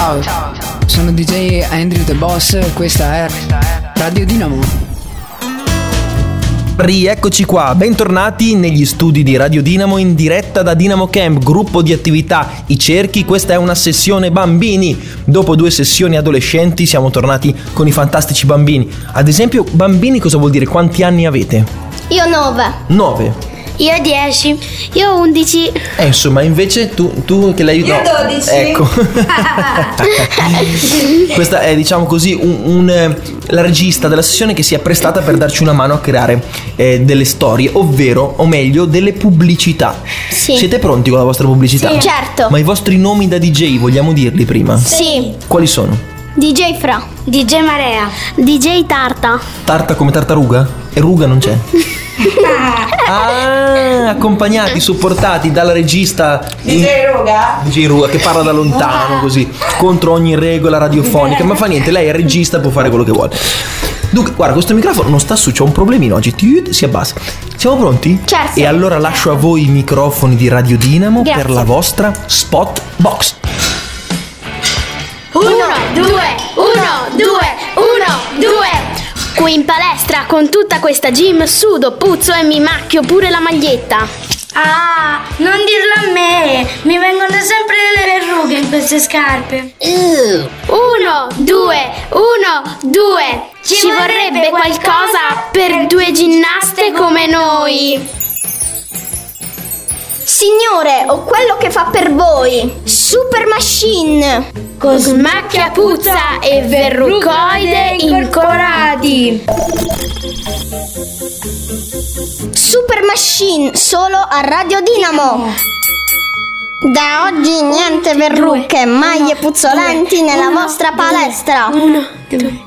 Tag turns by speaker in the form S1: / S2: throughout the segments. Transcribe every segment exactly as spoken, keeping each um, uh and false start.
S1: Ciao, sono D J Andrew The Boss, questa è Radio Dinamo.
S2: Rieccoci qua, bentornati negli studi di Radio Dinamo in diretta da Dinamo Camp, gruppo di attività I Cerchi. Questa è una sessione bambini. Dopo due sessioni adolescenti siamo tornati con i fantastici bambini. Ad esempio, bambini cosa vuol dire? Quanti anni avete?
S3: Io nove.
S2: Nove.
S3: Io dieci. Io undici.
S2: Eh, insomma, invece tu, tu che l'hai aiutato.
S4: Io dodici.
S2: Ecco. Questa è, diciamo così, un, un, la regista della sessione che si è prestata per darci una mano a creare eh, delle storie, ovvero, o meglio, delle pubblicità.
S3: Sì.
S2: Siete pronti con la vostra pubblicità?
S3: Sì, certo.
S2: Ma i vostri nomi da D J vogliamo dirli prima?
S3: Sì.
S2: Quali sono?
S3: D J Fra. D J Marea. D J Tarta.
S2: Tarta come tartaruga? E ruga non c'è? Ah, accompagnati, supportati dalla regista
S4: D J Ruga?
S2: D J Ruga che parla da lontano così, contro ogni regola radiofonica. Ma fa niente, lei è regista, può fare quello che vuole. Dunque, guarda, questo microfono non sta su, c'è un problemino oggi. Si abbassa. Siamo pronti?
S3: Certo.
S2: E allora lascio a voi i microfoni di Radio Dinamo.
S3: Grazie.
S2: Per la vostra Spot Box.
S3: Uno, due, uno, due, uno, due. Qui in palestra con tutta questa gym sudo, puzzo e mi macchio pure la maglietta.
S5: Ah, non dirlo a me, mi vengono sempre delle verrughe in queste scarpe.
S3: Uh. Uno, due, uno, due. Ci, Ci vorrebbe qualcosa per due ginnaste come noi. Signore, ho quello che fa per voi. Super Machine. Con smacchia puzza e verrucoide incorporati. Super Machine, solo a Radio Dinamo. Da oggi niente verruche, maglie puzzolenti nella vostra palestra.
S5: Uno, due.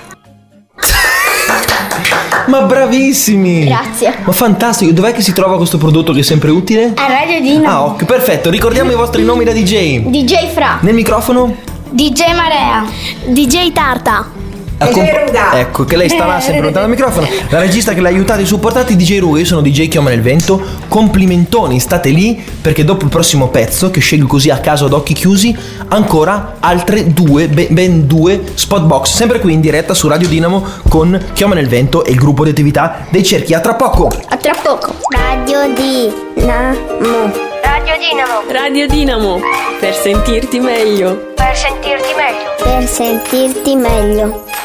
S2: Ma bravissimi!
S3: Grazie.
S2: Ma fantastico, dov'è che si trova questo prodotto che è sempre utile?
S3: A Radio Dinamo.
S2: Ah, ok, perfetto, ricordiamo i vostri nomi da D J.
S3: D J Fra.
S2: Nel microfono?
S3: D J Marea. D J Tarta.
S2: Accomp-
S4: D J Ruga.
S2: Ecco, che lei starà sempre lontano dal microfono. La regista che l'ha aiutato e supportati, D J Ruga. Io sono D J Chioma nel Vento. Complimentoni, state lì, perché dopo il prossimo pezzo, che scelgo così a caso ad occhi chiusi, ancora altre due, ben, ben due Spot Box, sempre qui in diretta su Radio Dinamo con Chioma nel Vento e il gruppo di attività dei Cerchi. A tra poco.
S3: A tra poco. Radio Dinamo. Radio Dinamo.
S6: Radio Dinamo, per sentirti meglio.
S3: Per sentirti meglio. Per sentirti meglio.